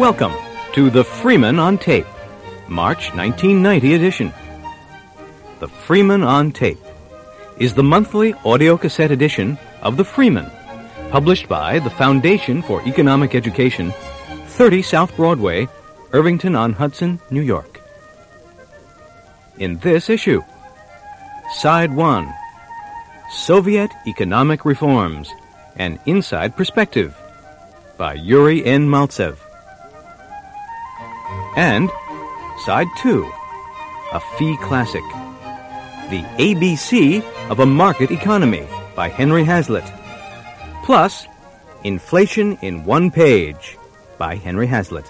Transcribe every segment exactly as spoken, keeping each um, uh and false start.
Welcome to the Freeman on Tape, March nineteen ninety edition. The Freeman on Tape is the monthly audio-cassette edition of The Freeman, published by the Foundation for Economic Education, thirty South Broadway, Irvington-on-Hudson, New York. In this issue, Side one, Soviet Economic Reforms, An Inside Perspective, by Yuri N. Maltsev. And Side two, a Fee Classic, The A B C of a Market Economy, by Henry Hazlitt. Plus, Inflation in One Page, by Henry Hazlitt.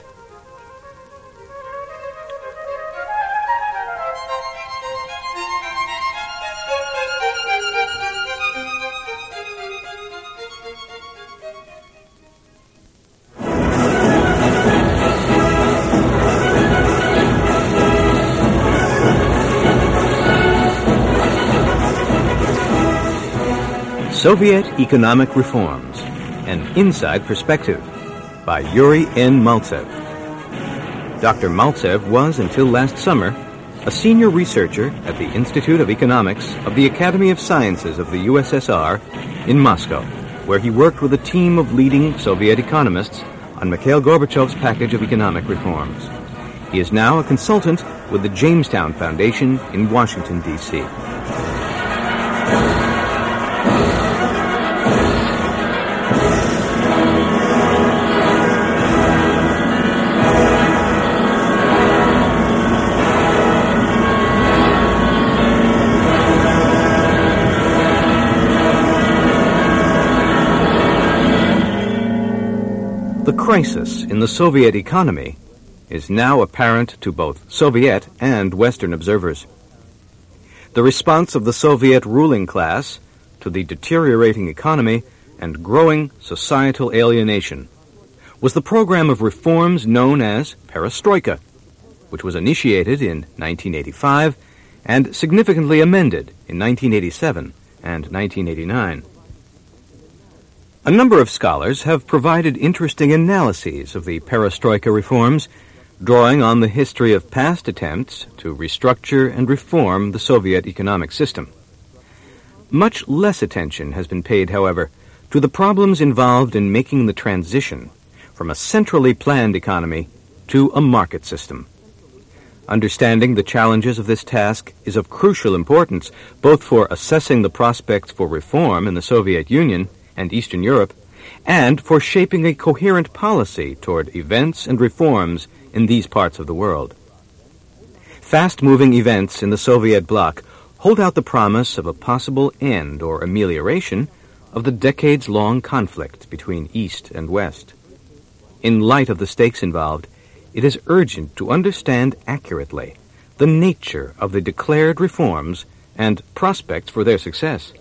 Soviet Economic Reforms, An Inside Perspective, by Yuri N. Maltsev. Doctor Maltsev was, until last summer, a senior researcher at the Institute of Economics of the Academy of Sciences of the U S S R in Moscow, where he worked with a team of leading Soviet economists on Mikhail Gorbachev's package of economic reforms. He is now a consultant with the Jamestown Foundation in Washington, D C The crisis in the Soviet economy is now apparent to both Soviet and Western observers. The response of the Soviet ruling class to the deteriorating economy and growing societal alienation was the program of reforms known as Perestroika, which was initiated in nineteen eighty-five and significantly amended in nineteen eighty-seven and nineteen eighty-nine. A number of scholars have provided interesting analyses of the Perestroika reforms, drawing on the history of past attempts to restructure and reform the Soviet economic system. Much less attention has been paid, however, to the problems involved in making the transition from a centrally planned economy to a market system. Understanding the challenges of this task is of crucial importance, both for assessing the prospects for reform in the Soviet Union and Eastern Europe, and for shaping a coherent policy toward events and reforms in these parts of the world. Fast-moving events in the Soviet bloc hold out the promise of a possible end or amelioration of the decades-long conflict between East and West. In light of the stakes involved, it is urgent to understand accurately the nature of the declared reforms and prospects for their success.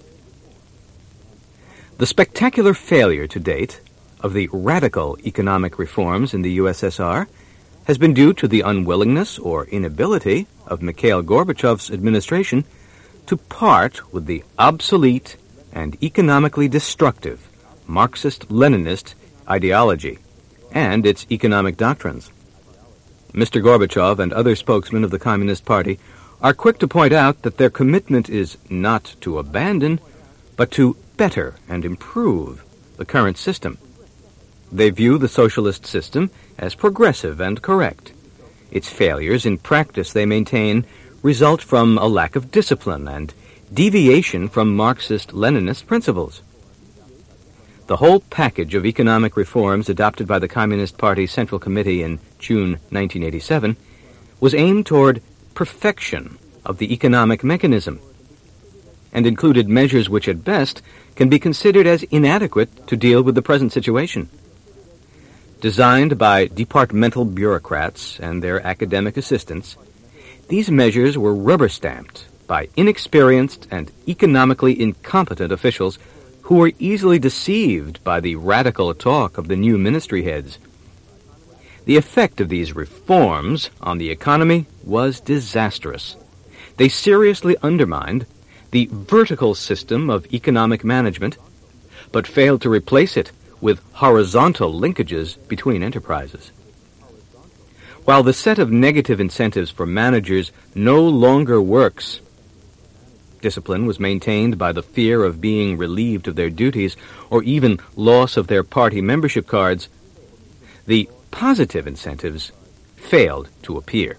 The spectacular failure to date of the radical economic reforms in the U S S R has been due to the unwillingness or inability of Mikhail Gorbachev's administration to part with the obsolete and economically destructive Marxist-Leninist ideology and its economic doctrines. Mister Gorbachev and other spokesmen of the Communist Party are quick to point out that their commitment is not to abandon, but to better and improve the current system. They view the socialist system as progressive and correct. Its failures in practice, they maintain, result from a lack of discipline and deviation from Marxist-Leninist principles. The whole package of economic reforms adopted by the Communist Party Central Committee in June nineteen eighty-seven was aimed toward perfection of the economic mechanism, and included measures which at best can be considered as inadequate to deal with the present situation. Designed by departmental bureaucrats and their academic assistants, these measures were rubber-stamped by inexperienced and economically incompetent officials who were easily deceived by the radical talk of the new ministry heads. The effect of these reforms on the economy was disastrous. They seriously undermined the vertical system of economic management, but failed to replace it with horizontal linkages between enterprises. While the set of negative incentives for managers no longer works, discipline was maintained by the fear of being relieved of their duties or even loss of their party membership cards, the positive incentives failed to appear.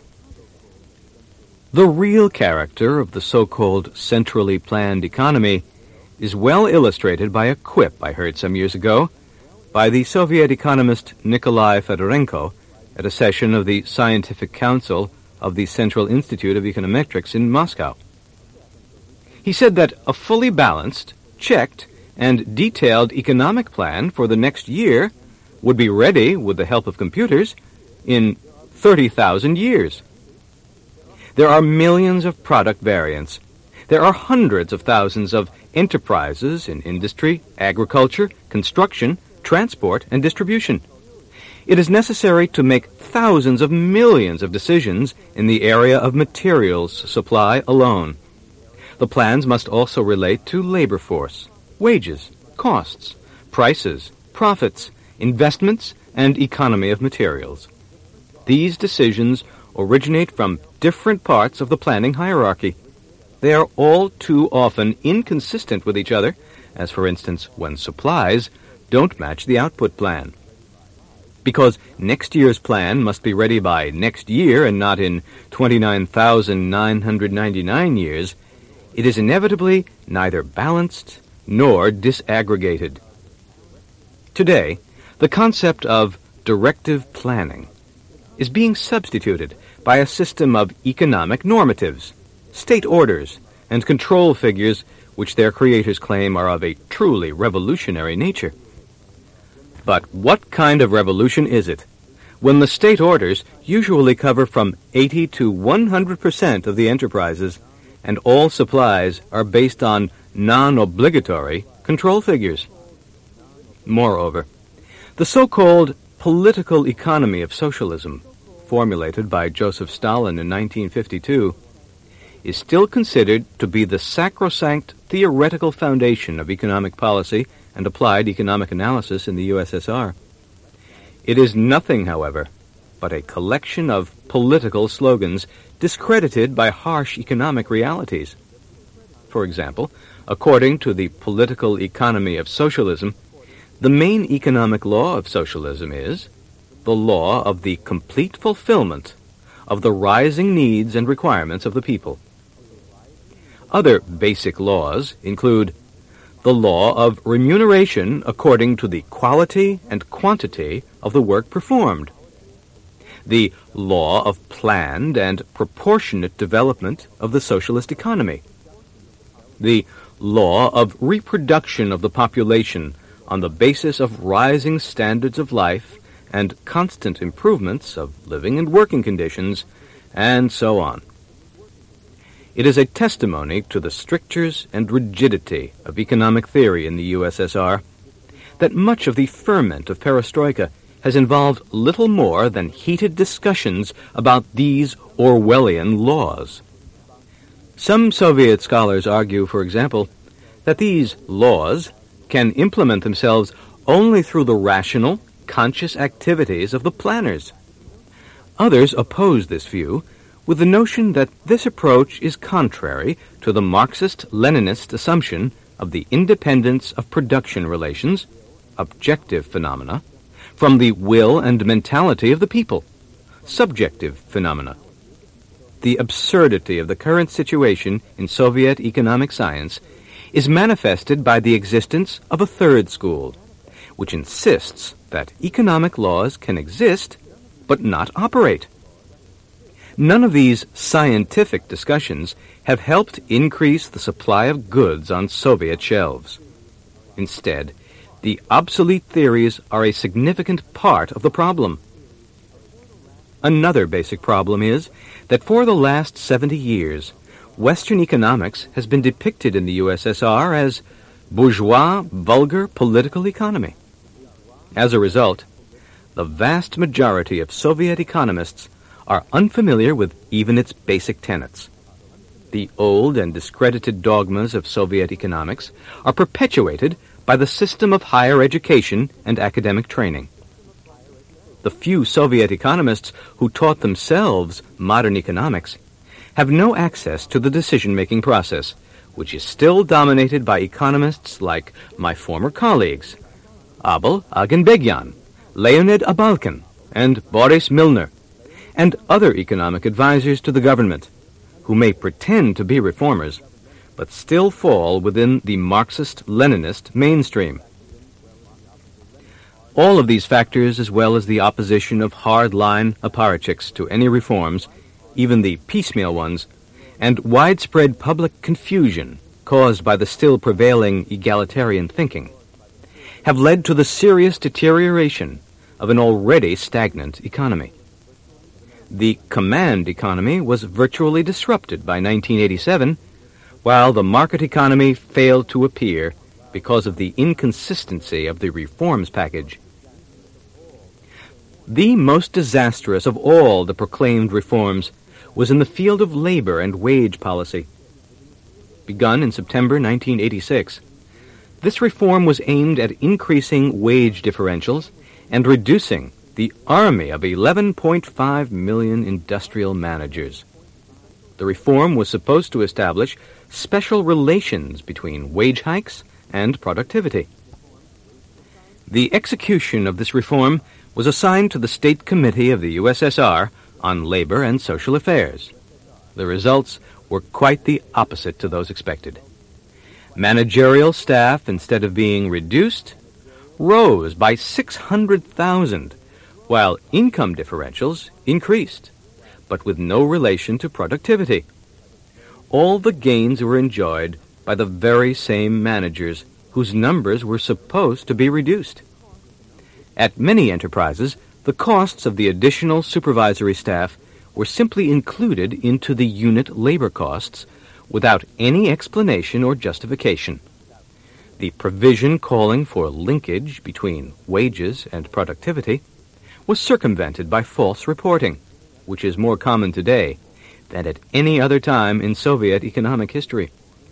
The real character of the so-called centrally planned economy is well illustrated by a quip I heard some years ago by the Soviet economist Nikolai Fedorenko at a session of the Scientific Council of the Central Institute of Econometrics in Moscow. He said that a fully balanced, checked, and detailed economic plan for the next year would be ready, with the help of computers, in thirty thousand years. There are millions of product variants. There are hundreds of thousands of enterprises in industry, agriculture, construction, transport, and distribution. It is necessary to make thousands of millions of decisions in the area of materials supply alone. The plans must also relate to labor force, wages, costs, prices, profits, investments, and economy of materials. These decisions originate from different parts of the planning hierarchy. They are all too often inconsistent with each other, as for instance when supplies don't match the output plan. Because next year's plan must be ready by next year and not in twenty-nine thousand nine hundred ninety-nine years, it is inevitably neither balanced nor disaggregated. Today, the concept of directive planning is being substituted by a system of economic normatives, state orders, and control figures which their creators claim are of a truly revolutionary nature. But what kind of revolution is it when the state orders usually cover from eighty to one hundred percent of the enterprises and all supplies are based on non-obligatory control figures? Moreover, the so-called political economy of socialism, formulated by Joseph Stalin in nineteen fifty-two, is still considered to be the sacrosanct theoretical foundation of economic policy and applied economic analysis in the U S S R. It is nothing, however, but a collection of political slogans discredited by harsh economic realities. For example, according to the political economy of socialism, the main economic law of socialism is the law of the complete fulfillment of the rising needs and requirements of the people. Other basic laws include the law of remuneration according to the quality and quantity of the work performed, the law of planned and proportionate development of the socialist economy, the law of reproduction of the population on the basis of rising standards of life and constant improvements of living and working conditions, and so on. It is a testimony to the strictures and rigidity of economic theory in the U S S R that much of the ferment of perestroika has involved little more than heated discussions about these Orwellian laws. Some Soviet scholars argue, for example, that these laws can implement themselves only through the rational, conscious activities of the planners. Others oppose this view with the notion that this approach is contrary to the Marxist-Leninist assumption of the independence of production relations, objective phenomena, from the will and mentality of the people, subjective phenomena. The absurdity of the current situation in Soviet economic science is manifested by the existence of a third school, which insists that economic laws can exist but not operate. None of these scientific discussions have helped increase the supply of goods on Soviet shelves. Instead, the obsolete theories are a significant part of the problem. Another basic problem is that for the last seventy years, Western economics has been depicted in the U S S R as bourgeois, vulgar political economy. As a result, the vast majority of Soviet economists are unfamiliar with even its basic tenets. The old and discredited dogmas of Soviet economics are perpetuated by the system of higher education and academic training. the few Soviet economists who taught themselves modern economics, have no access to the decision-making process, which is still dominated by economists like my former colleagues, Abel Aganbegyan, Leonid Abalkin, and Boris Milner, and other economic advisors to the government, who may pretend to be reformers, but still fall within the Marxist-Leninist mainstream. All of these factors, as well as the opposition of hard-line apparatchiks to any reforms, even the piecemeal ones, and widespread public confusion caused by the still prevailing egalitarian thinking, have led to the serious deterioration of an already stagnant economy. The command economy was virtually disrupted by nineteen eighty-seven, while the market economy failed to appear because of the inconsistency of the reforms package. The most disastrous of all the proclaimed reforms was in the field of labor and wage policy. Begun in September nineteen eighty-six, this reform was aimed at increasing wage differentials and reducing the army of eleven point five million industrial managers. The reform was supposed to establish special relations between wage hikes and productivity. The execution of this reform was assigned to the State Committee of the U S S R on Labor and Social Affairs. The results were quite the opposite to those expected. Managerial staff, instead of being reduced, rose by six hundred thousand, while income differentials increased, but with no relation to productivity. All the gains were enjoyed by the very same managers whose numbers were supposed to be reduced. At many enterprises, the costs of the additional supervisory staff were simply included into the unit labor costs without any explanation or justification. The provision calling for linkage between wages and productivity was circumvented by false reporting, which is more common today than at any other time in Soviet economic history.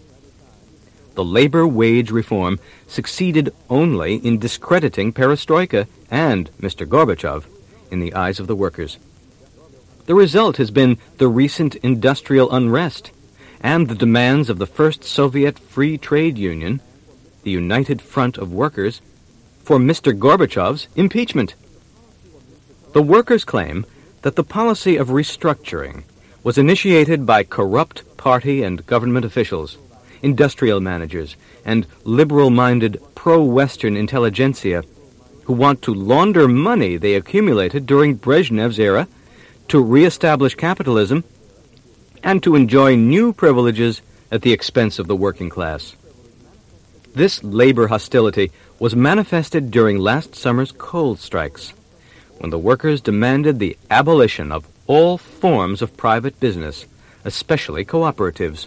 The labor wage reform succeeded only in discrediting perestroika and Mister Gorbachev in the eyes of the workers. The result has been the recent industrial unrest and the demands of the first Soviet Free Trade Union, the United Front of Workers, for Mister Gorbachev's impeachment. The workers claim that the policy of restructuring was initiated by corrupt party and government officials, industrial managers, and liberal-minded pro-Western intelligentsia who want to launder money they accumulated during Brezhnev's era to reestablish capitalism and to enjoy new privileges at the expense of the working class. This labor hostility was manifested during last summer's coal strikes, when the workers demanded the abolition of all forms of private business, especially cooperatives.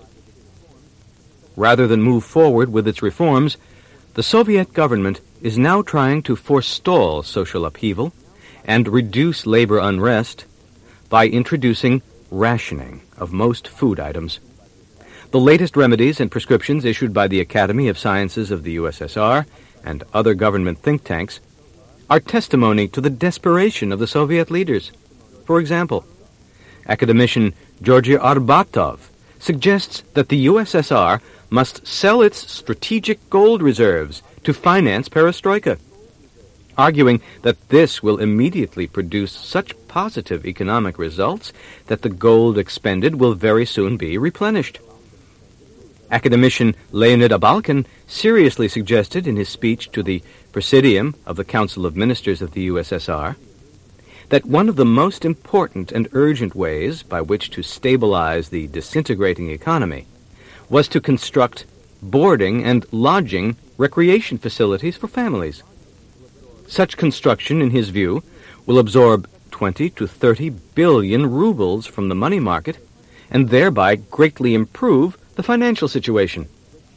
Rather than move forward with its reforms, the Soviet government is now trying to forestall social upheaval and reduce labor unrest by introducing rationing of most food items. The latest remedies and prescriptions issued by the Academy of Sciences of the U S S R and other government think tanks are testimony to the desperation of the Soviet leaders. For example, academician Georgy Arbatov suggests that the U S S R must sell its strategic gold reserves to finance perestroika, arguing that this will immediately produce such positive economic results that the gold expended will very soon be replenished. Academician Leonid Abalkin seriously suggested in his speech to the Presidium of the Council of Ministers of the U S S R that one of the most important and urgent ways by which to stabilize the disintegrating economy was to construct boarding and lodging recreation facilities for families. Such construction, in his view, will absorb twenty to thirty billion rubles from the money market and thereby greatly improve the financial situation.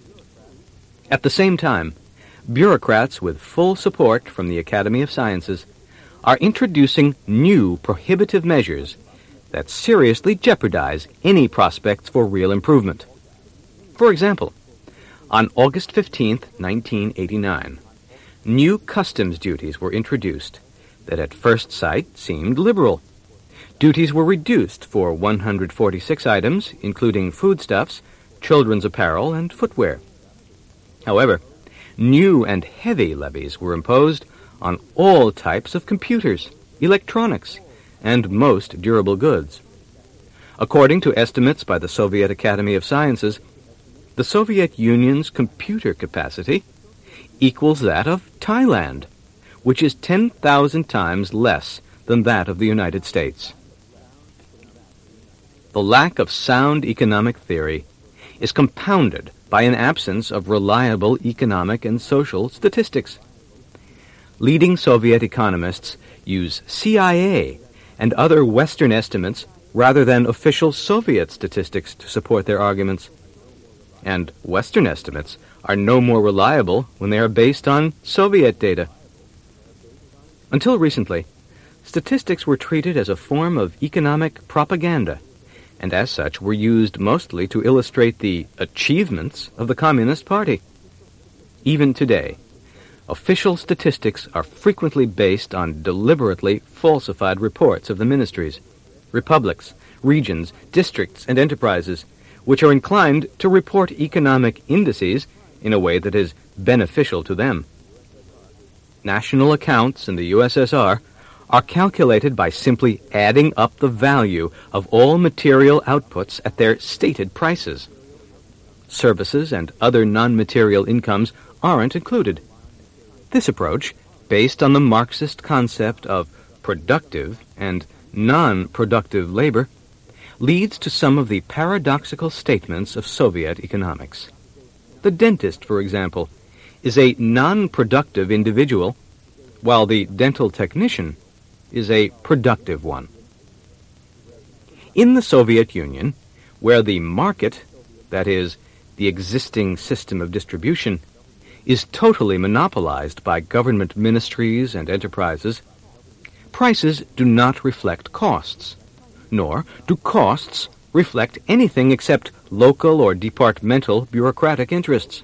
At the same time, bureaucrats with full support from the Academy of Sciences are introducing new prohibitive measures that seriously jeopardize any prospects for real improvement. For example, on August fifteenth, nineteen eighty-nine, new customs duties were introduced that at first sight seemed liberal. Duties were reduced for one hundred forty-six items, including foodstuffs, children's apparel, and footwear. However, new and heavy levies were imposed on all types of computers, electronics, and most durable goods. According to estimates by the Soviet Academy of Sciences, the Soviet Union's computer capacity equals that of Thailand, which is ten thousand times less than that of the United States. The lack of sound economic theory is compounded by an absence of reliable economic and social statistics. Leading Soviet economists use C I A and other Western estimates rather than official Soviet statistics to support their arguments. And Western estimates are no more reliable when they are based on Soviet data. Until recently, statistics were treated as a form of economic propaganda, and as such were used mostly to illustrate the achievements of the Communist Party. Even today, official statistics are frequently based on deliberately falsified reports of the ministries, republics, regions, districts, and enterprises, which are inclined to report economic indices in a way that is beneficial to them. National accounts in the U S S R are calculated by simply adding up the value of all material outputs at their stated prices. Services and other non-material incomes aren't included. This approach, based on the Marxist concept of productive and non-productive labor, leads to some of the paradoxical statements of Soviet economics. The dentist, for example, is a non-productive individual, while the dental technician is a productive one. In the Soviet Union, where the market, that is, the existing system of distribution, is totally monopolized by government ministries and enterprises, prices do not reflect costs, nor do costs reflect anything except local or departmental bureaucratic interests.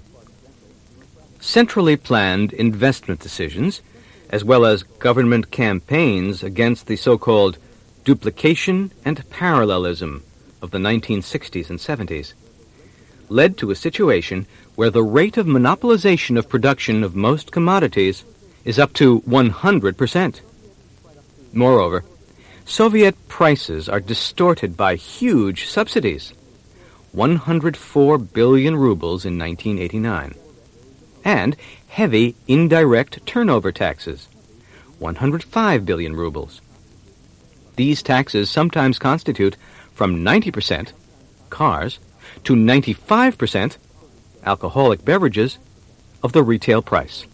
Centrally planned investment decisions, as well as government campaigns against the so-called duplication and parallelism of the nineteen sixties and seventies, led to a situation where the rate of monopolization of production of most commodities is up to one hundred percent. Moreover, Soviet prices are distorted by huge subsidies, one hundred four billion rubles in nineteen eighty-nine, and heavy indirect turnover taxes, one hundred five billion rubles. These taxes sometimes constitute from ninety percent cars to ninety-five percent alcoholic beverages of the retail price.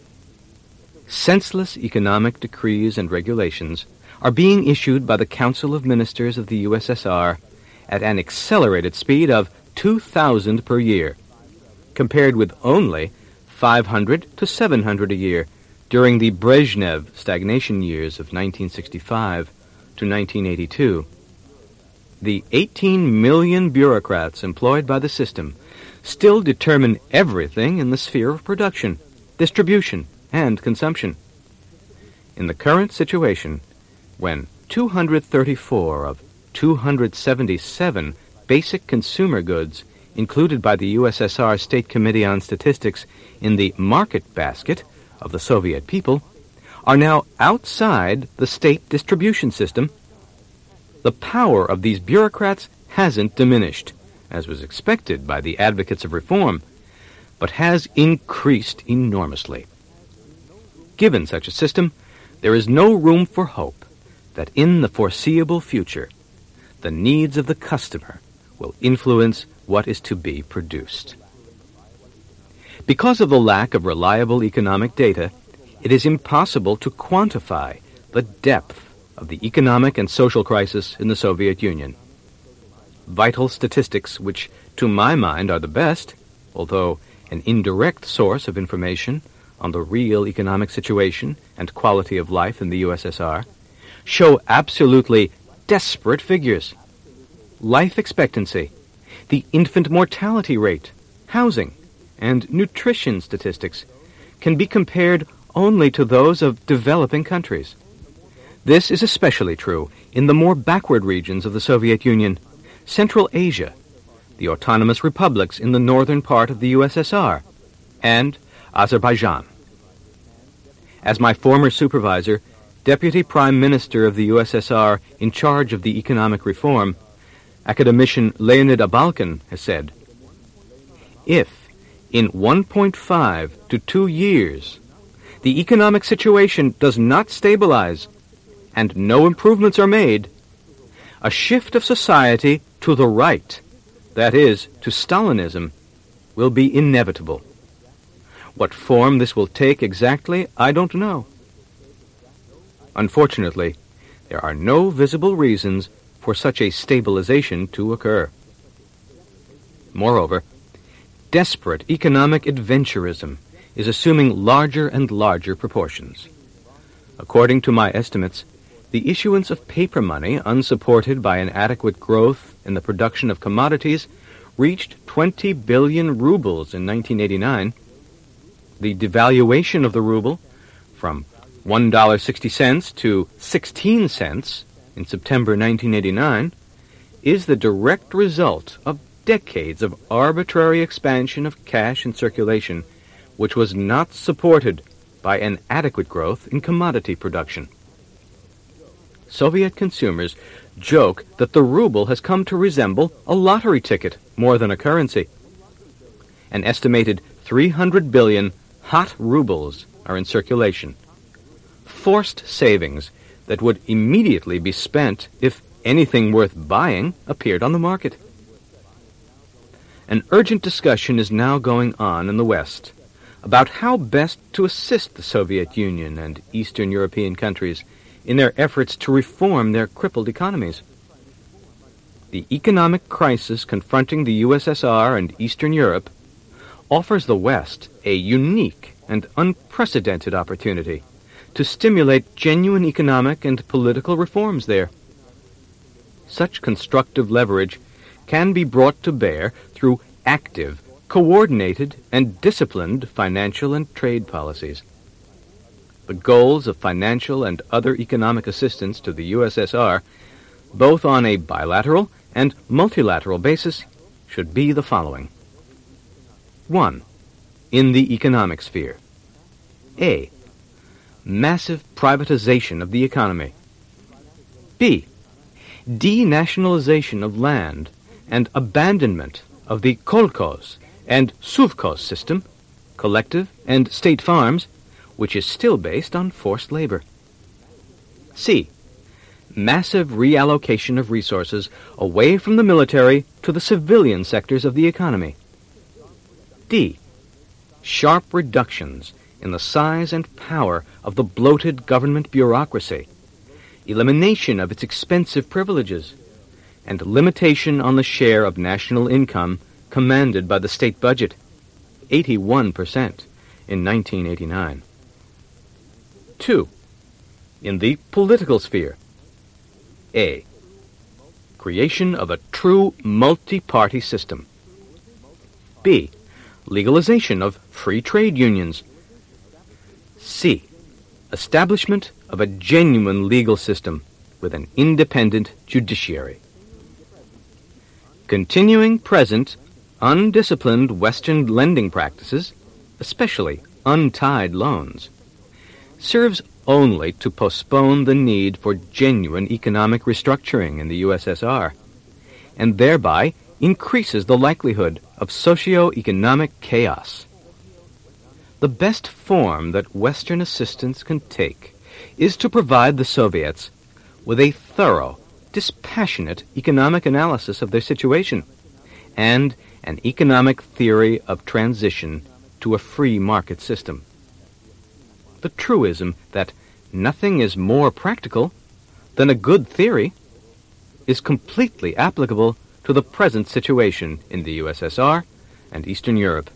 Senseless economic decrees and regulations are being issued by the Council of Ministers of the U S S R at an accelerated speed of two thousand per year, compared with only five hundred to seven hundred a year during the Brezhnev stagnation years of nineteen sixty-five to nineteen eighty-two. The eighteen million bureaucrats employed by the system still determine everything in the sphere of production, distribution, and consumption. In the current situation, when two hundred thirty-four of two hundred seventy-seven basic consumer goods included by the U S S R State Committee on Statistics in the market basket of the Soviet people are now outside the state distribution system, the power of these bureaucrats hasn't diminished, as was expected by the advocates of reform, but has increased enormously. Given such a system, there is no room for hope that in the foreseeable future, the needs of the customer will influence what is to be produced. Because of the lack of reliable economic data, it is impossible to quantify the depth of the economic and social crisis in the Soviet Union. Vital statistics, which to my mind are the best, although an indirect source of information on the real economic situation and quality of life in the U S S R, show absolutely desperate figures. Life expectancy, the infant mortality rate, housing, and nutrition statistics can be compared only to those of developing countries. This is especially true in the more backward regions of the Soviet Union, Central Asia, the autonomous republics in the northern part of the U S S R, and Azerbaijan. As my former supervisor, Deputy Prime Minister of the U S S R in charge of the economic reform, academician Leonid Abalkin, has said, if in one point five to two years the economic situation does not stabilize and no improvements are made, a shift of society to the right, that is, to Stalinism, will be inevitable. What form this will take exactly, I don't know. Unfortunately, there are no visible reasons for such a stabilization to occur. Moreover, desperate economic adventurism is assuming larger and larger proportions. According to my estimates, the issuance of paper money, unsupported by an adequate growth in the production of commodities, reached twenty billion rubles in nineteen eighty-nine. The devaluation of the ruble from one dollar and sixty cents to sixteen cents in September nineteen eighty-nine is the direct result of decades of arbitrary expansion of cash in circulation, which was not supported by an adequate growth in commodity production. Soviet consumers joke that the ruble has come to resemble a lottery ticket more than a currency. An estimated three hundred billion hot rubles are in circulation, forced savings that would immediately be spent if anything worth buying appeared on the market. An urgent discussion is now going on in the West about how best to assist the Soviet Union and Eastern European countries in their efforts to reform their crippled economies. The economic crisis confronting the U S S R and Eastern Europe offers the West a unique and unprecedented opportunity to stimulate genuine economic and political reforms there. Such constructive leverage can be brought to bear through active, coordinated, and disciplined financial and trade policies. The goals of financial and other economic assistance to the U S S R, both on a bilateral and multilateral basis, should be the following. One. In the economic sphere. A. Massive privatization of the economy. B. Denationalization of land and abandonment of the kolkhoz and suvkhoz system, collective and state farms, which is still based on forced labor. C. Massive reallocation of resources away from the military to the civilian sectors of the economy. D. Sharp reductions in the size and power of the bloated government bureaucracy, elimination of its expensive privileges, and limitation on the share of national income commanded by the state budget, eighty-one percent in nineteen eighty-nine. Two. In the political sphere. A. Creation of a true multi-party system. B. Legalization of free trade unions. C. Establishment of a genuine legal system with an independent judiciary. Continuing present undisciplined Western lending practices, especially untied loans, serves only to postpone the need for genuine economic restructuring in the U S S R, and thereby increases the likelihood of socio-economic chaos. The best form that Western assistance can take is to provide the Soviets with a thorough, dispassionate economic analysis of their situation and an economic theory of transition to a free market system. The truism that nothing is more practical than a good theory is completely applicable to the present situation in the U S S R and Eastern Europe.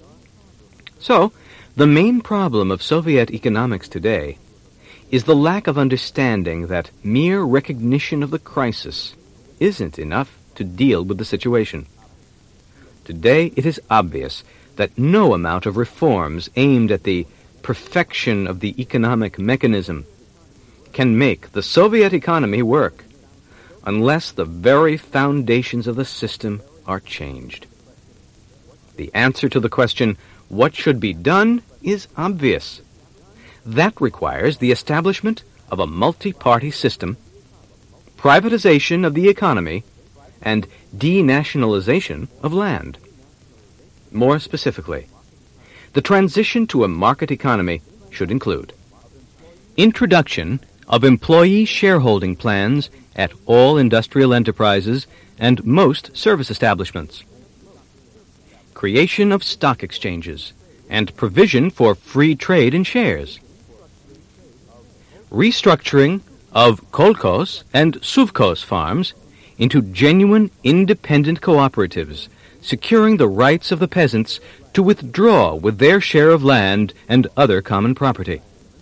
So, the main problem of Soviet economics today is the lack of understanding that mere recognition of the crisis isn't enough to deal with the situation. Today, it is obvious that no amount of reforms aimed at the perfection of the economic mechanism can make the Soviet economy work unless the very foundations of the system are changed. The answer to the question, what should be done, is obvious. That requires the establishment of a multi-party system, privatization of the economy, and denationalization of land. More specifically, the transition to a market economy should include introduction of employee shareholding plans at all industrial enterprises and most service establishments, creation of stock exchanges, and provision for free trade in shares, restructuring of kolkhoz and suvkhoz farms into genuine independent cooperatives, securing the rights of the peasants to withdraw with their share of land and other common property,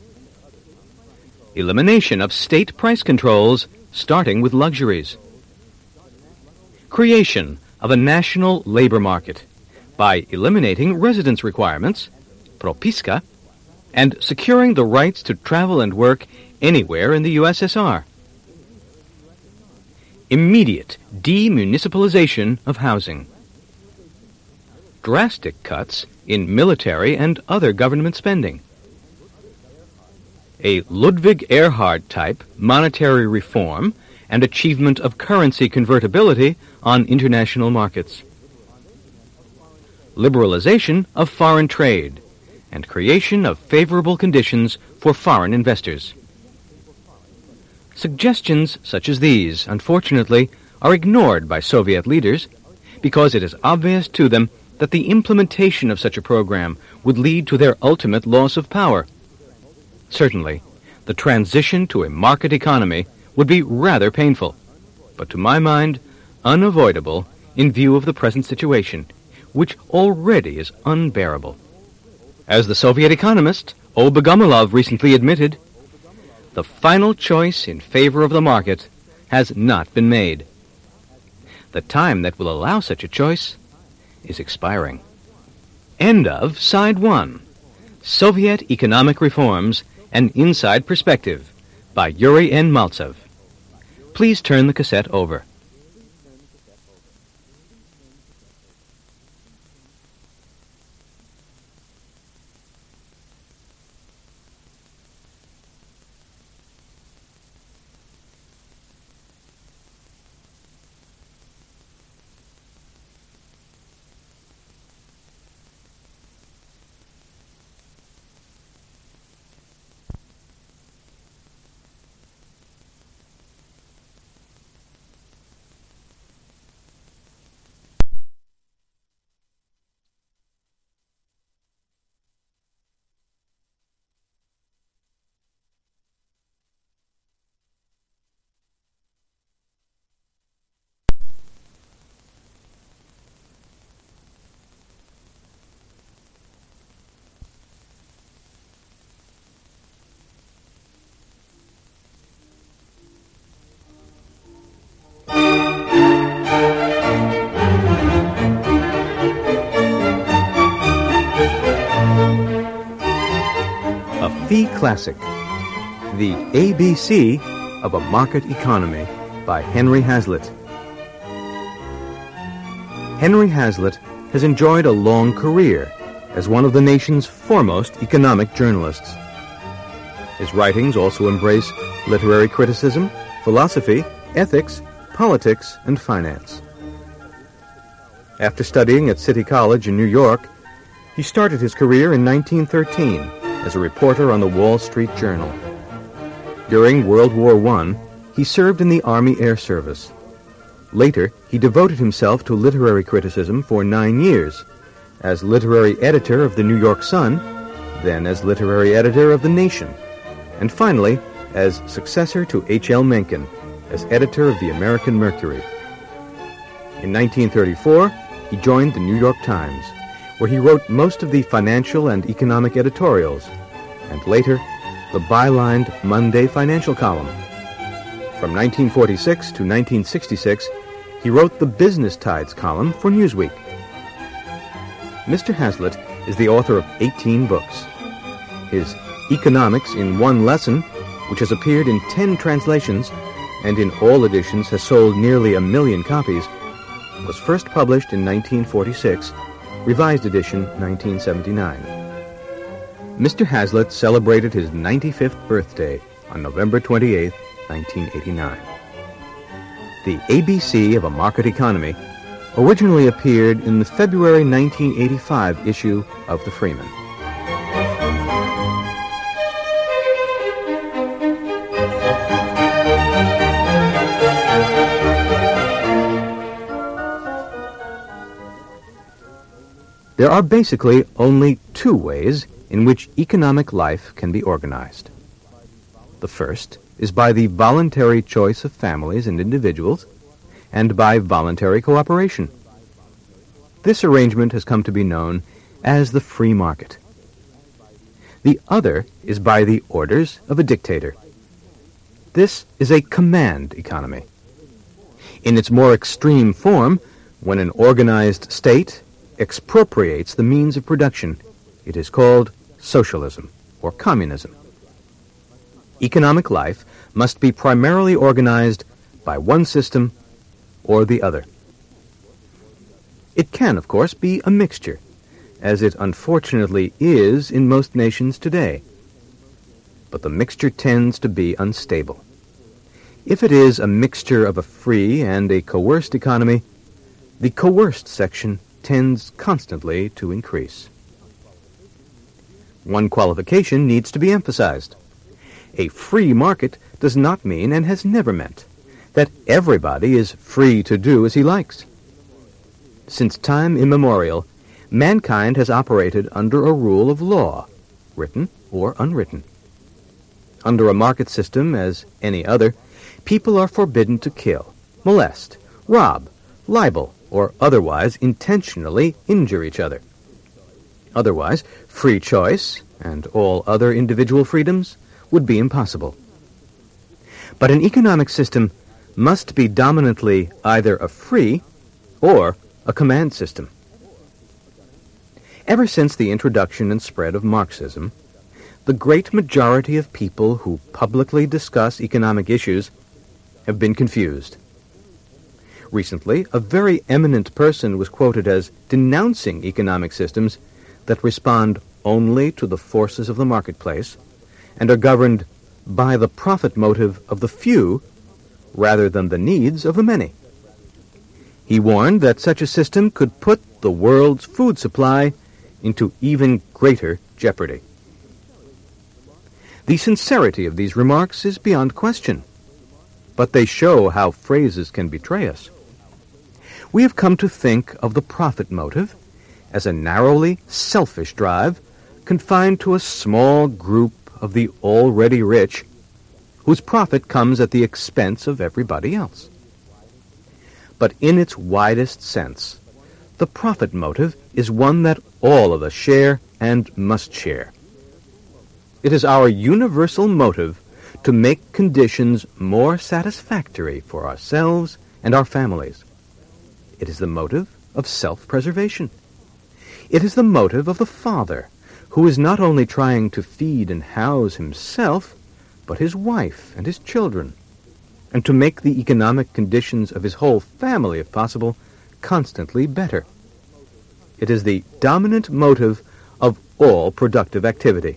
elimination of state price controls, starting with luxuries, creation of a national labor market by eliminating residence requirements, propiska, and securing the rights to travel and work anywhere in the U S S R. Immediate demunicipalization of housing. Drastic cuts in military and other government spending. A Ludwig Erhard-type monetary reform and achievement of currency convertibility on international markets. Liberalization of foreign trade and creation of favorable conditions for foreign investors. Suggestions such as these, unfortunately, are ignored by Soviet leaders because it is obvious to them that the implementation of such a program would lead to their ultimate loss of power. Certainly, the transition to a market economy would be rather painful, but to my mind, unavoidable in view of the present situation, which already is unbearable. As the Soviet economist O. Bogomolov recently admitted, the final choice in favor of the market has not been made. The time that will allow such a choice is expiring. End of Side one. Soviet Economic Reforms, An Inside Perspective by Yuri N. Maltsev. Please turn the cassette over. The Classic, The A B C of a Market Economy by Henry Hazlitt. Henry Hazlitt has enjoyed a long career as one of the nation's foremost economic journalists. His writings also embrace literary criticism, philosophy, ethics, politics, and finance. After studying at City College in New York, he started his career in nineteen thirteen as a reporter on the Wall Street Journal. During World War One, he served in the Army Air Service. Later, he devoted himself to literary criticism for nine years, as literary editor of the New York Sun, then as literary editor of The Nation, and finally as successor to H L Mencken as editor of the American Mercury. In nineteen thirty-four, he joined the New York Times, where he wrote most of the financial and economic editorials, and later, the bylined Monday financial column. From nineteen forty-six to nineteen sixty-six, he wrote the Business Tides column for Newsweek. Mister Hazlitt is the author of eighteen books. His Economics in One Lesson, which has appeared in ten translations and in all editions has sold nearly a million copies, was first published in nineteen forty-six, revised edition nineteen seventy-nine. Mister Hazlitt celebrated his ninety-fifth birthday on November twenty-eighth, nineteen eighty-nine. The A B C of a Market Economy originally appeared in the February nineteen eighty-five issue of the Freeman. There are basically only two ways in which economic life can be organized. The first is by the voluntary choice of families and individuals, and by voluntary cooperation. This arrangement has come to be known as the free market. The other is by the orders of a dictator. This is a command economy. In its more extreme form, when an organized state expropriates the means of production, it is called socialism or communism. Economic life must be primarily organized by one system or the other. It can, of course, be a mixture, as it unfortunately is in most nations today. But the mixture tends to be unstable. If it is a mixture of a free and a coerced economy, the coerced section tends constantly to increase. One qualification needs to be emphasized. A free market does not mean, and has never meant, that everybody is free to do as he likes. Since time immemorial, mankind has operated under a rule of law, written or unwritten. Under a market system, as any other, people are forbidden to kill, molest, rob, libel, or otherwise intentionally injure each other. Otherwise, free choice, and all other individual freedoms, would be impossible. But an economic system must be dominantly either a free or a command system. Ever since the introduction and spread of Marxism, the great majority of people who publicly discuss economic issues have been confused. Recently, a very eminent person was quoted as denouncing economic systems that respond only to the forces of the marketplace and are governed by the profit motive of the few rather than the needs of the many. He warned that such a system could put the world's food supply into even greater jeopardy. The sincerity of these remarks is beyond question, but they show how phrases can betray us. We have come to think of the profit motive as a narrowly selfish drive confined to a small group of the already rich whose profit comes at the expense of everybody else. But in its widest sense, the profit motive is one that all of us share and must share. It is our universal motive to make conditions more satisfactory for ourselves and our families. It is the motive of self-preservation. It is the motive of the father, who is not only trying to feed and house himself, but his wife and his children, and to make the economic conditions of his whole family, if possible, constantly better. It is the dominant motive of all productive activity.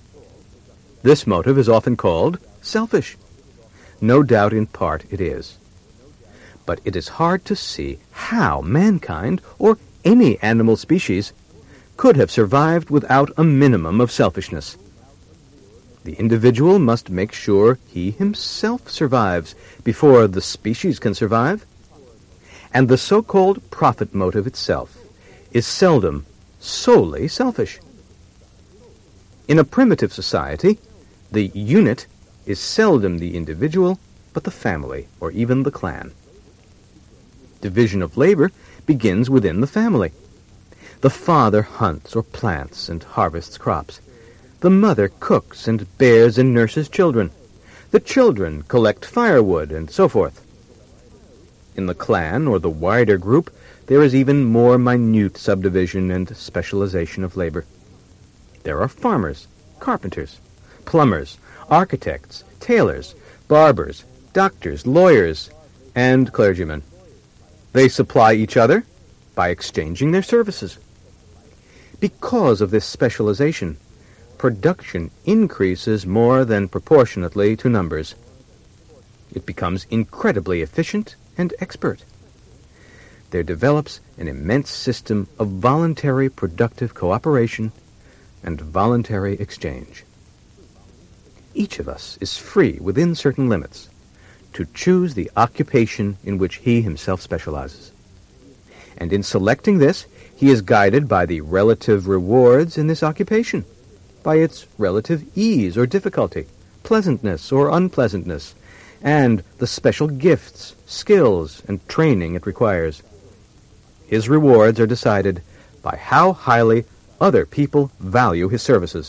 This motive is often called selfish. No doubt in part it is. But it is hard to see how mankind, or any animal species, could have survived without a minimum of selfishness. The individual must make sure he himself survives before the species can survive. And the so-called profit motive itself is seldom solely selfish. In a primitive society, the unit is seldom the individual, but the family, or even the clan. Division of labor begins within the family. The father hunts or plants and harvests crops. The mother cooks and bears and nurses children. The children collect firewood, and so forth. In the clan, or the wider group, there is even more minute subdivision and specialization of labor. There are farmers, carpenters, plumbers, architects, tailors, barbers, doctors, lawyers, and clergymen. They supply each other by exchanging their services. Because of this specialization, production increases more than proportionately to numbers. It becomes incredibly efficient and expert. There develops an immense system of voluntary productive cooperation and voluntary exchange. Each of us is free within certain limits to choose the occupation in which he himself specializes. And in selecting this, he is guided by the relative rewards in this occupation, by its relative ease or difficulty, pleasantness or unpleasantness, and the special gifts, skills, and training it requires. His rewards are decided by how highly other people value his services.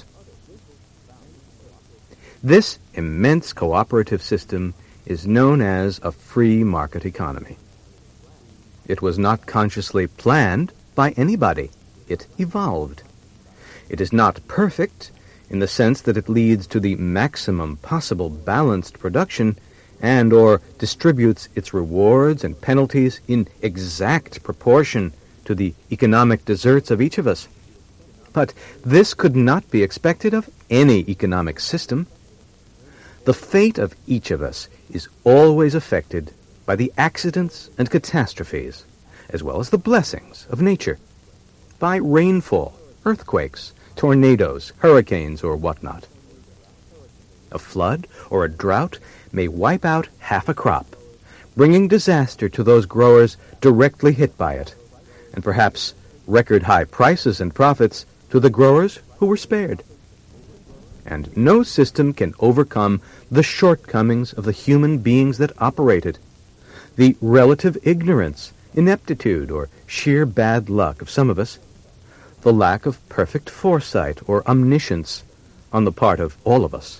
This immense cooperative system is known as a free market economy. It was not consciously planned by anybody. It evolved. It is not perfect in the sense that it leads to the maximum possible balanced production and or distributes its rewards and penalties in exact proportion to the economic deserts of each of us. But this could not be expected of any economic system. The fate of each of us is always affected by the accidents and catastrophes, as well as the blessings of nature, by rainfall, earthquakes, tornadoes, hurricanes, or whatnot. A flood or a drought may wipe out half a crop, bringing disaster to those growers directly hit by it, and perhaps record-high prices and profits to the growers who were spared. And no system can overcome the shortcomings of the human beings that operate it, the relative ignorance, ineptitude, or sheer bad luck of some of us, the lack of perfect foresight or omniscience on the part of all of us.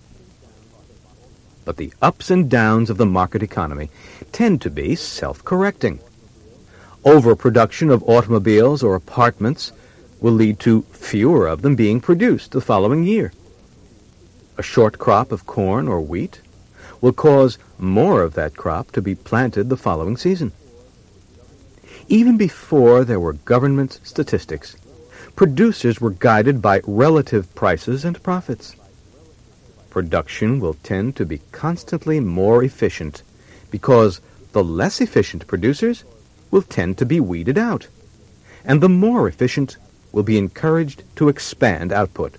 But the ups and downs of the market economy tend to be self-correcting. Overproduction of automobiles or apartments will lead to fewer of them being produced the following year. A short crop of corn or wheat will cause more of that crop to be planted the following season. Even before there were government statistics, producers were guided by relative prices and profits. Production will tend to be constantly more efficient because the less efficient producers will tend to be weeded out, and the more efficient will be encouraged to expand output.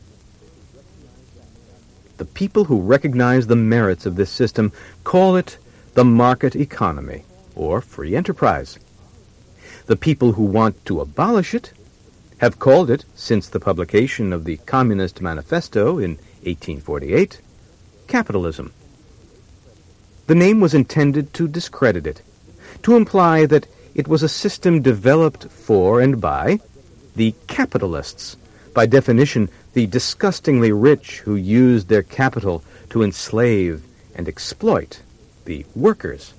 The people who recognize the merits of this system call it the market economy, or free enterprise. The people who want to abolish it have called it, since the publication of the Communist Manifesto in eighteen forty-eight, capitalism. The name was intended to discredit it, to imply that it was a system developed for and by the capitalists, by definition, the disgustingly rich who used their capital to enslave and exploit the workers.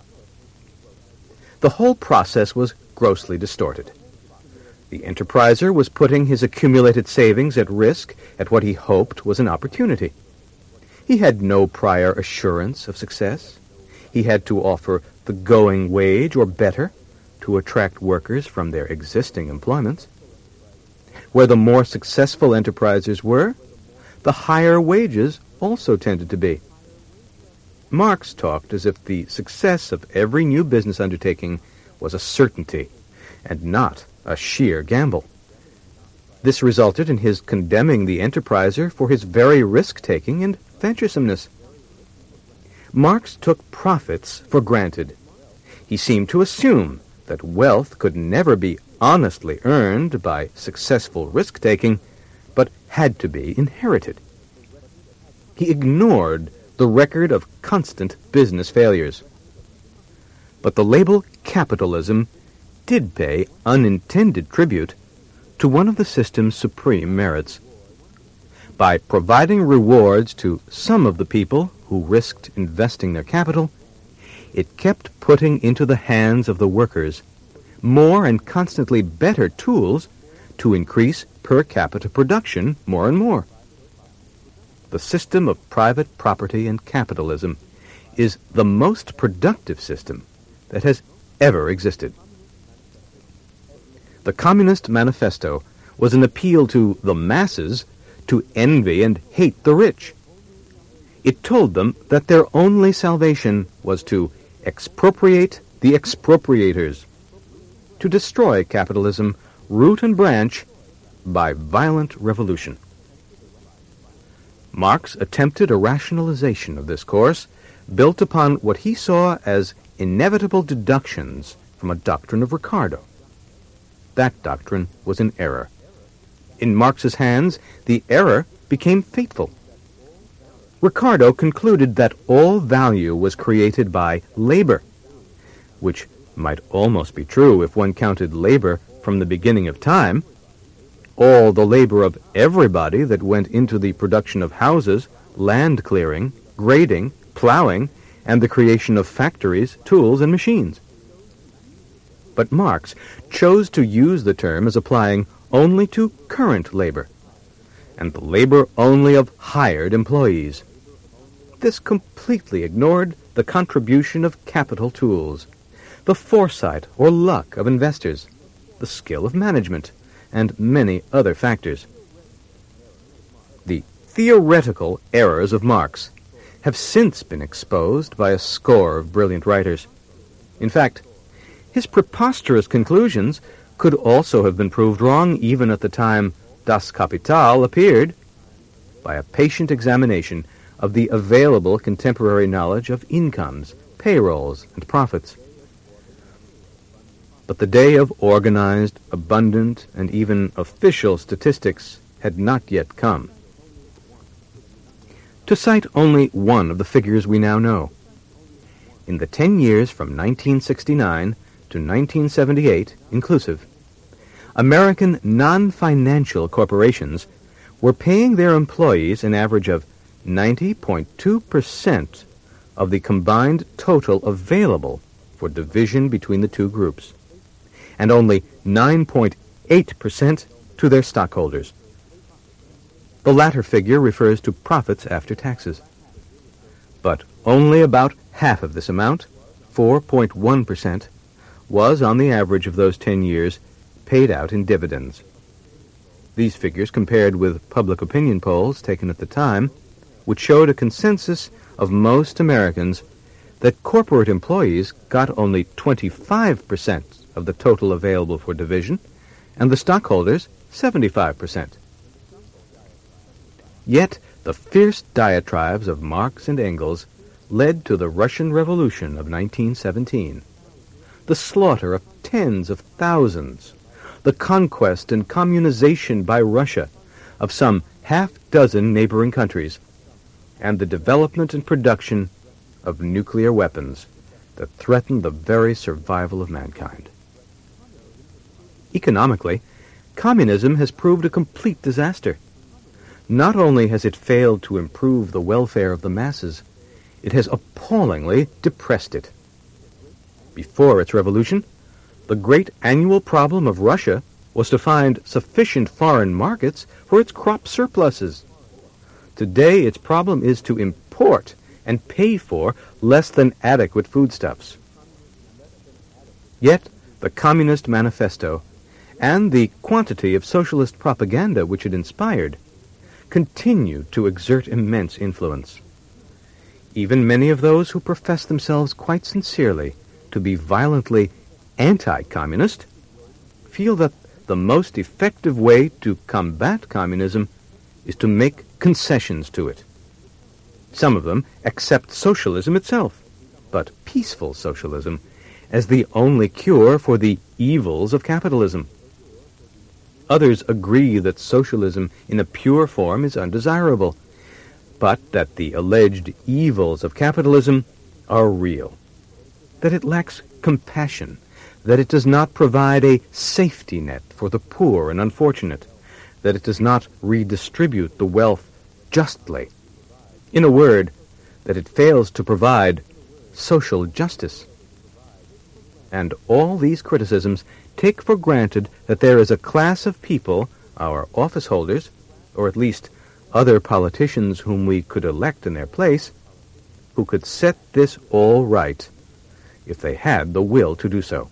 The whole process was grossly distorted. The enterpriser was putting his accumulated savings at risk at what he hoped was an opportunity. He had no prior assurance of success. He had to offer the going wage or better to attract workers from their existing employments. Where the more successful enterprisers were, the higher wages also tended to be. Marx talked as if the success of every new business undertaking was a certainty and not a sheer gamble. This resulted in his condemning the enterpriser for his very risk-taking and venturesomeness. Marx took profits for granted. He seemed to assume that wealth could never be honestly earned by successful risk-taking, but had to be inherited. He ignored the record of constant business failures. But the label capitalism did pay unintended tribute to one of the system's supreme merits. By providing rewards to some of the people who risked investing their capital, it kept putting into the hands of the workers more and constantly better tools to increase per capita production more and more. the system of private property and capitalism is the most productive system that has ever existed. The Communist Manifesto was an appeal to the masses to envy and hate the rich. It told them that their only salvation was to expropriate the expropriators, to destroy capitalism root and branch by violent revolution. Marx attempted a rationalization of this course built upon what he saw as inevitable deductions from a doctrine of Ricardo. That doctrine was in error. In Marx's hands, the error became fateful. Ricardo concluded that all value was created by labor, which might almost be true if one counted labor from the beginning of time. All the labor of everybody that went into the production of houses, land clearing, grading, plowing, and the creation of factories, tools, and machines. But Marx chose to use the term as applying only to current labor, and the labor only of hired employees. This completely ignored the contribution of capital tools, the foresight or luck of investors, the skill of management, and many other factors. The theoretical errors of Marx have since been exposed by a score of brilliant writers. In fact, his preposterous conclusions could also have been proved wrong even at the time Das Kapital appeared, by a patient examination of the available contemporary knowledge of incomes, payrolls, and profits. But the day of organized, abundant, and even official statistics had not yet come. To cite only one of the figures we now know, in the ten years from nineteen sixty-nine to nineteen seventy-eight, inclusive, American non-financial corporations were paying their employees an average of ninety point two percent of the combined total available for division between the two groups, and only nine point eight percent to their stockholders. The latter figure refers to profits after taxes. But only about half of this amount, four point one percent, was, on the average of those ten years, paid out in dividends. These figures compared with public opinion polls taken at the time, which showed a consensus of most Americans that corporate employees got only twenty-five percent of the total available for division, and the stockholders seventy-five percent. Yet the fierce diatribes of Marx and Engels led to the Russian Revolution of nineteen seventeen, the slaughter of tens of thousands, the conquest and communization by Russia of some half-dozen neighboring countries, and the development and production of nuclear weapons that threatened the very survival of mankind. Economically, communism has proved a complete disaster. Not only has it failed to improve the welfare of the masses, it has appallingly depressed it. Before its revolution, the great annual problem of Russia was to find sufficient foreign markets for its crop surpluses. Today, its problem is to import and pay for less than adequate foodstuffs. Yet, the Communist Manifesto and the quantity of socialist propaganda which it inspired continue to exert immense influence. Even many of those who profess themselves quite sincerely to be violently anti-communist feel that the most effective way to combat communism is to make concessions to it. Some of them accept socialism itself, but peaceful socialism, as the only cure for the evils of capitalism. Others agree that socialism in a pure form is undesirable, but that the alleged evils of capitalism are real, that it lacks compassion, that it does not provide a safety net for the poor and unfortunate, that it does not redistribute the wealth justly. In a word, that it fails to provide social justice. And all these criticisms take for granted that there is a class of people, our office holders, or at least other politicians whom we could elect in their place, who could set this all right if they had the will to do so.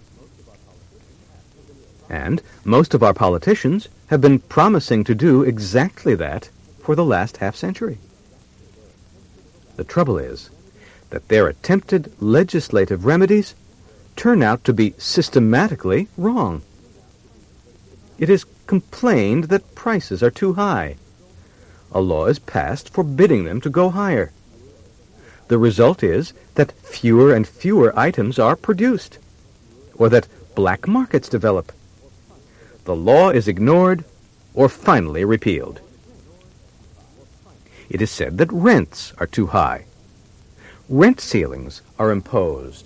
And most of our politicians have been promising to do exactly that for the last half-century. The trouble is that their attempted legislative remedies turn out to be systematically wrong. It is complained that prices are too high. A law is passed forbidding them to go higher. The result is that fewer and fewer items are produced, or that black markets develop. The law is ignored or finally repealed. It is said that rents are too high. Rent ceilings are imposed.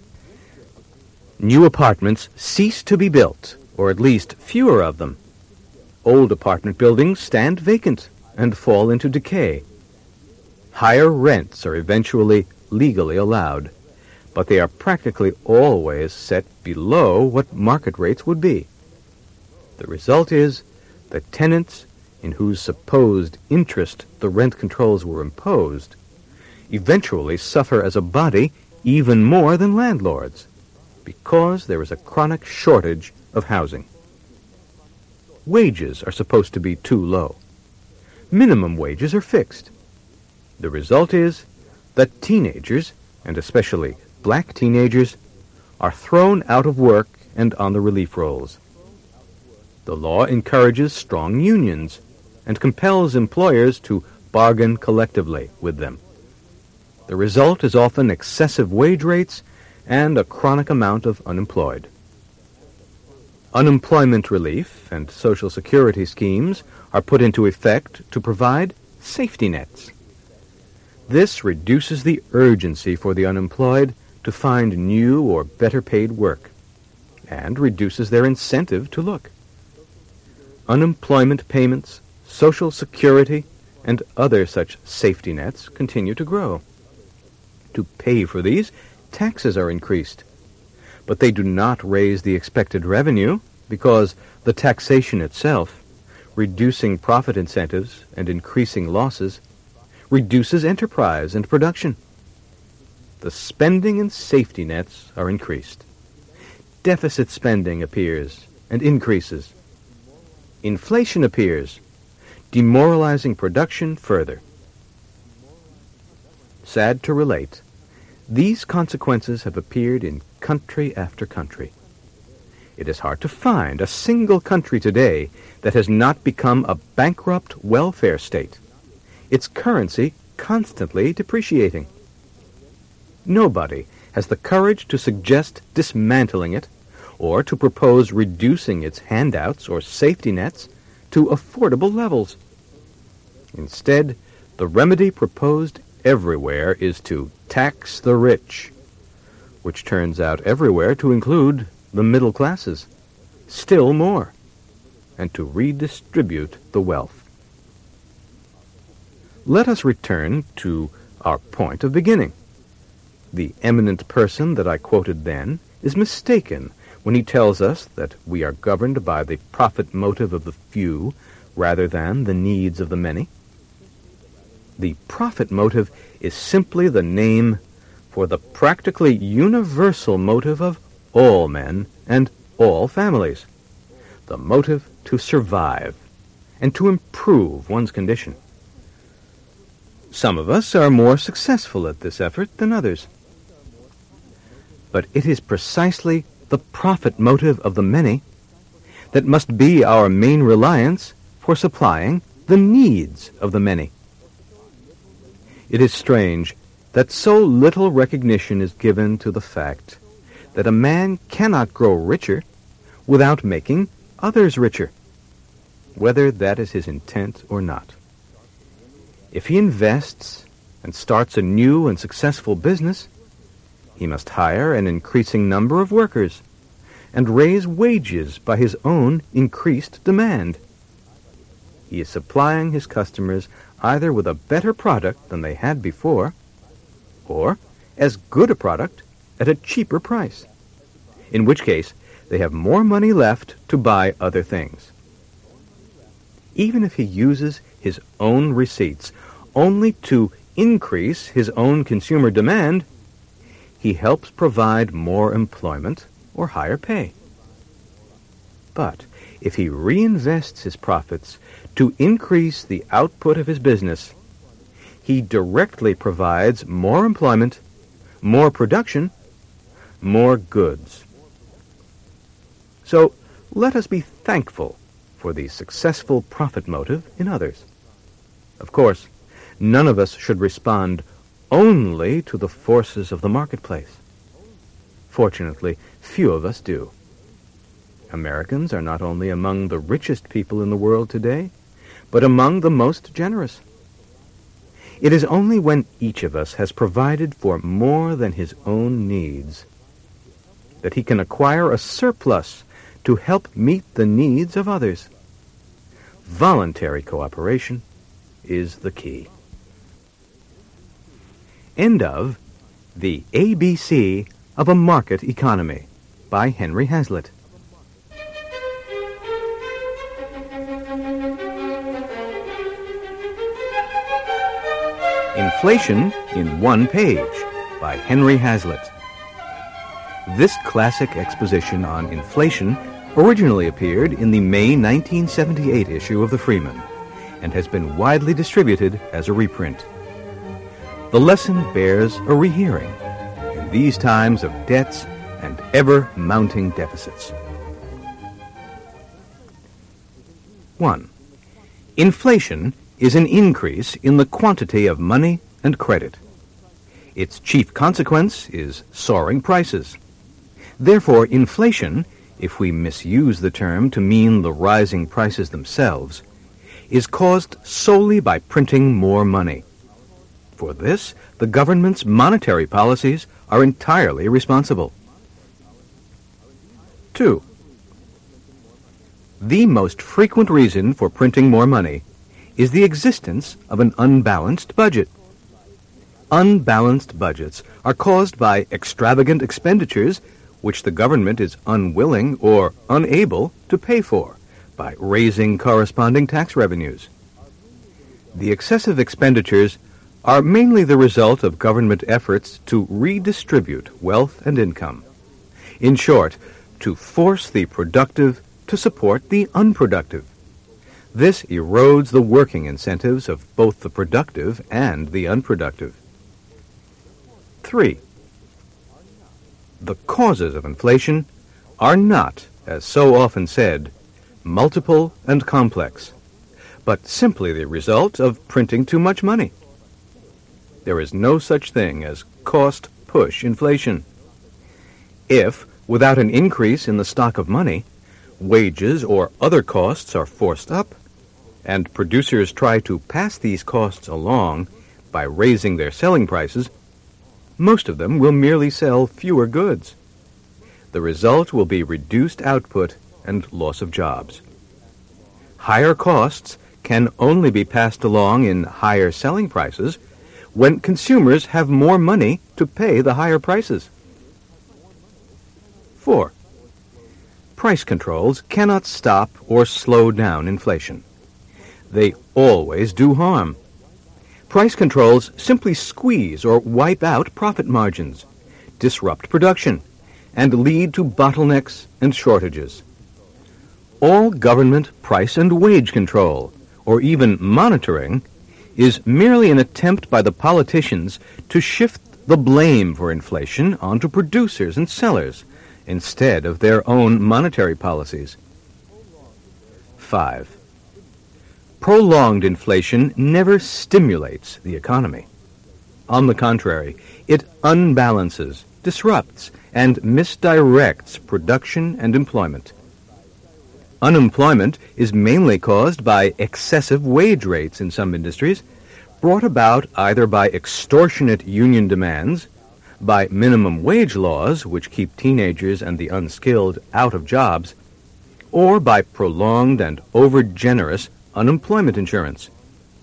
New apartments cease to be built, or at least fewer of them. Old apartment buildings stand vacant and fall into decay. Higher rents are eventually legally allowed, but they are practically always set below what market rates would be. The result is that tenants, in whose supposed interest the rent controls were imposed, eventually suffer as a body even more than landlords, because there is a chronic shortage of housing. Wages are supposed to be too low. Minimum wages are fixed. The result is that teenagers, and especially black teenagers, are thrown out of work and on the relief rolls. The law encourages strong unions and compels employers to bargain collectively with them. The result is often excessive wage rates and a chronic amount of unemployed. Unemployment relief and Social Security schemes are put into effect to provide safety nets. This reduces the urgency for the unemployed to find new or better paid work, and reduces their incentive to look. Unemployment payments, Social Security, and other such safety nets continue to grow. To pay for these, taxes are increased, but they do not raise the expected revenue because the taxation itself, reducing profit incentives and increasing losses, reduces enterprise and production. The spending and safety nets are increased. Deficit spending appears and increases. Inflation appears, demoralizing production further. Sad to relate, these consequences have appeared in country after country. It is hard to find a single country today that has not become a bankrupt welfare state, its currency constantly depreciating. Nobody has the courage to suggest dismantling it or to propose reducing its handouts or safety nets to affordable levels. Instead, the remedy proposed everywhere is to tax the rich, which turns out everywhere to include the middle classes, still more, and to redistribute the wealth. Let us return to our point of beginning. The eminent person that I quoted then is mistaken when he tells us that we are governed by the profit motive of the few rather than the needs of the many. The profit motive is simply the name for the practically universal motive of all men and all families, the motive to survive and to improve one's condition. Some of us are more successful at this effort than others. But it is precisely the profit motive of the many that must be our main reliance for supplying the needs of the many. It is strange that so little recognition is given to the fact that a man cannot grow richer without making others richer, whether that is his intent or not. If he invests and starts a new and successful business, he must hire an increasing number of workers and raise wages by his own increased demand. He is supplying his customers either with a better product than they had before, or as good a product at a cheaper price, in which case they have more money left to buy other things. even if he uses his own receipts only to increase his own consumer demand, he helps provide more employment or higher pay. But if he reinvests his profits to increase the output of his business, he directly provides more employment, more production, more goods. So let us be thankful for the successful profit motive in others. Of course, none of us should respond only to the forces of the marketplace. Fortunately, few of us do. Americans are not only among the richest people in the world today, but among the most generous. It is only when each of us has provided for more than his own needs that he can acquire a surplus to help meet the needs of others. Voluntary cooperation is the key. End of The A B C of a Market Economy by Henry Hazlitt. Inflation in One Page by Henry Hazlitt. This classic exposition on inflation originally appeared in the May nineteen seventy-eight issue of the Freeman and has been widely distributed as a reprint. The lesson bears a rehearing in these times of debts and ever-mounting deficits. One. Inflation is an increase in the quantity of money and credit. Its chief consequence is soaring prices. Therefore, inflation, if we misuse the term to mean the rising prices themselves, is caused solely by printing more money. For this, the government's monetary policies are entirely responsible. Two. The most frequent reason for printing more money is the existence of an unbalanced budget. Unbalanced budgets are caused by extravagant expenditures which the government is unwilling or unable to pay for by raising corresponding tax revenues. The excessive expenditures are mainly the result of government efforts to redistribute wealth and income. In short, to force the productive to support the unproductive. This erodes the working incentives of both the productive and the unproductive. Three. The causes of inflation are not, as so often said, multiple and complex, but simply the result of printing too much money. There is no such thing as cost-push inflation. If, without an increase in the stock of money, wages or other costs are forced up, and producers try to pass these costs along by raising their selling prices, most of them will merely sell fewer goods. The result will be reduced output and loss of jobs. Higher costs can only be passed along in higher selling prices when consumers have more money to pay the higher prices. Four. Price controls cannot stop or slow down inflation. They always do harm. Price controls simply squeeze or wipe out profit margins, disrupt production, and lead to bottlenecks and shortages. All government price and wage control, or even monitoring, is merely an attempt by the politicians to shift the blame for inflation onto producers and sellers instead of their own monetary policies. Five. Prolonged inflation never stimulates the economy. On the contrary, it unbalances, disrupts, and misdirects production and employment. Unemployment is mainly caused by excessive wage rates in some industries, brought about either by extortionate union demands, by minimum wage laws which keep teenagers and the unskilled out of jobs, or by prolonged and over-generous unemployment insurance.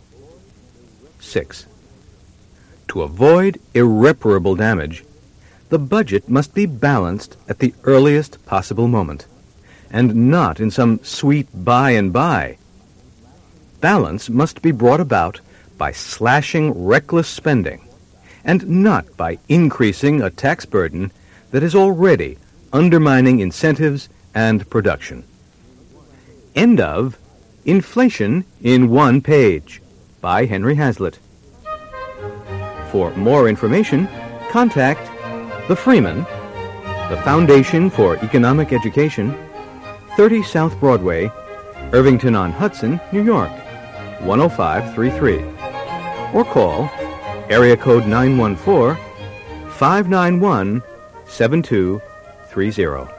Six. To avoid irreparable damage, the budget must be balanced at the earliest possible moment, and not in some sweet by and by. balance must be brought about by slashing reckless spending and not by increasing a tax burden that is already undermining incentives and production. End of Inflation in One Page by Henry Hazlitt. For more information, contact the Freeman, the Foundation for Economic Education, thirty South Broadway, Irvington-on-Hudson, New York, one oh five three three. Or call area code nine one four, five nine one, seven two three zero.